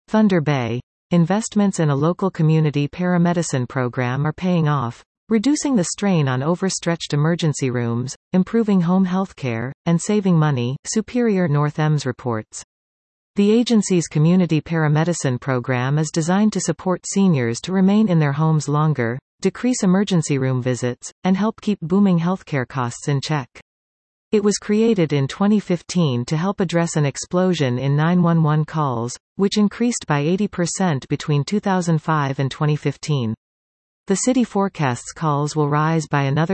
Thunder Bay. Investments in a local community paramedicine program are paying off, reducing the strain on overstretched emergency rooms, improving home health care, and saving money, Superior North EMS reports. The agency's community paramedicine program is designed to support seniors to remain in their homes longer, decrease emergency room visits, and help keep booming healthcare costs in check. It was created in 2015 to help address an explosion in 911 calls, which increased by 80% between 2005 and 2015. The city forecasts calls will rise by another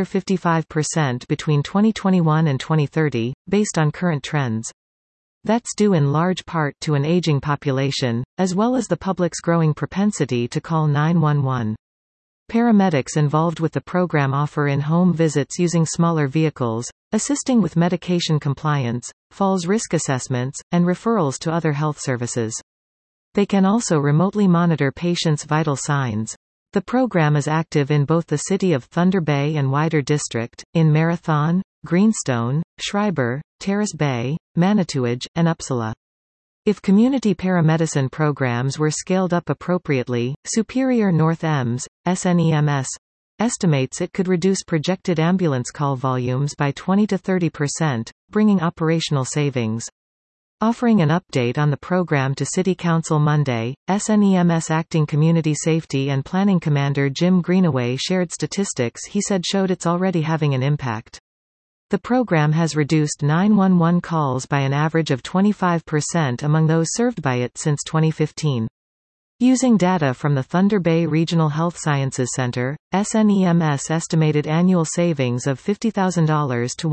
55% between 2021 and 2030, based on current trends. That's due in large part to an aging population, as well as the public's growing propensity to call 911. Paramedics involved with the program offer in-home visits using smaller vehicles, assisting with medication compliance, falls risk assessments, and referrals to other health services. They can also remotely monitor patients' vital signs. The program is active in both the city of Thunder Bay and wider district, in Marathon, Greenstone, Schreiber, Terrace Bay, Manitouwadge, and Uppsala. If community paramedicine programs were scaled up appropriately, Superior North EMS, SNEMS, estimates it could reduce projected ambulance call volumes by 20 to 30%, bringing operational savings. Offering an update on the program to City Council Monday, SNEMS Acting Community Safety and Planning Commander Jim Greenaway shared statistics he said showed it's already having an impact. The program has reduced 911 calls by an average of 25% among those served by it since 2015. Using data from the Thunder Bay Regional Health Sciences Center, SNEMS estimated annual savings of $50,000 to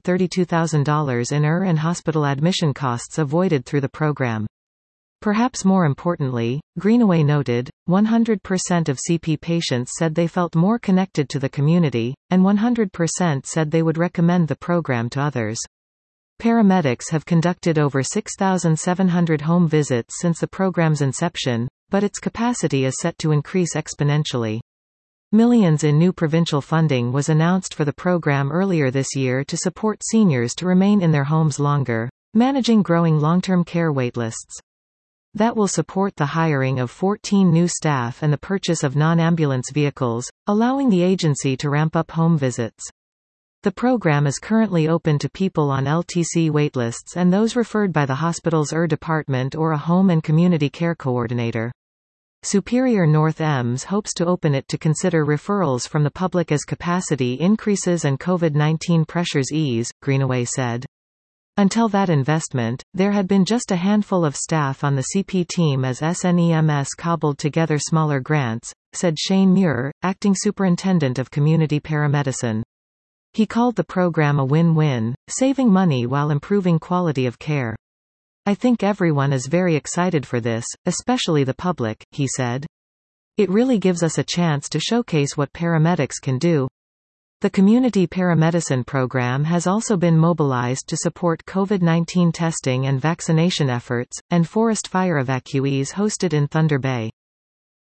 $132,000 in ER and hospital admission costs avoided through the program. Perhaps more importantly, Greenaway noted, 100% of CP patients said they felt more connected to the community, and 100% said they would recommend the program to others. Paramedics have conducted over 6,700 home visits since the program's inception, but its capacity is set to increase exponentially. Millions in new provincial funding was announced for the program earlier this year to support seniors to remain in their homes longer, managing growing long-term care waitlists. That will support the hiring of 14 new staff and the purchase of non-ambulance vehicles, allowing the agency to ramp up home visits. The program is currently open to people on LTC waitlists and those referred by the hospital's ER department or a home and community care coordinator. Superior North EMS hopes to open it to consider referrals from the public as capacity increases and COVID-19 pressures ease, Greenaway said. Until that investment, there had been just a handful of staff on the CP team as SNEMS cobbled together smaller grants, said Shane Muir, acting superintendent of community paramedicine. He called the program a win-win, saving money while improving quality of care. I think everyone is very excited for this, especially the public, he said. It really gives us a chance to showcase what paramedics can do. The community paramedicine program has also been mobilized to support COVID-19 testing and vaccination efforts, and forest fire evacuees hosted in Thunder Bay.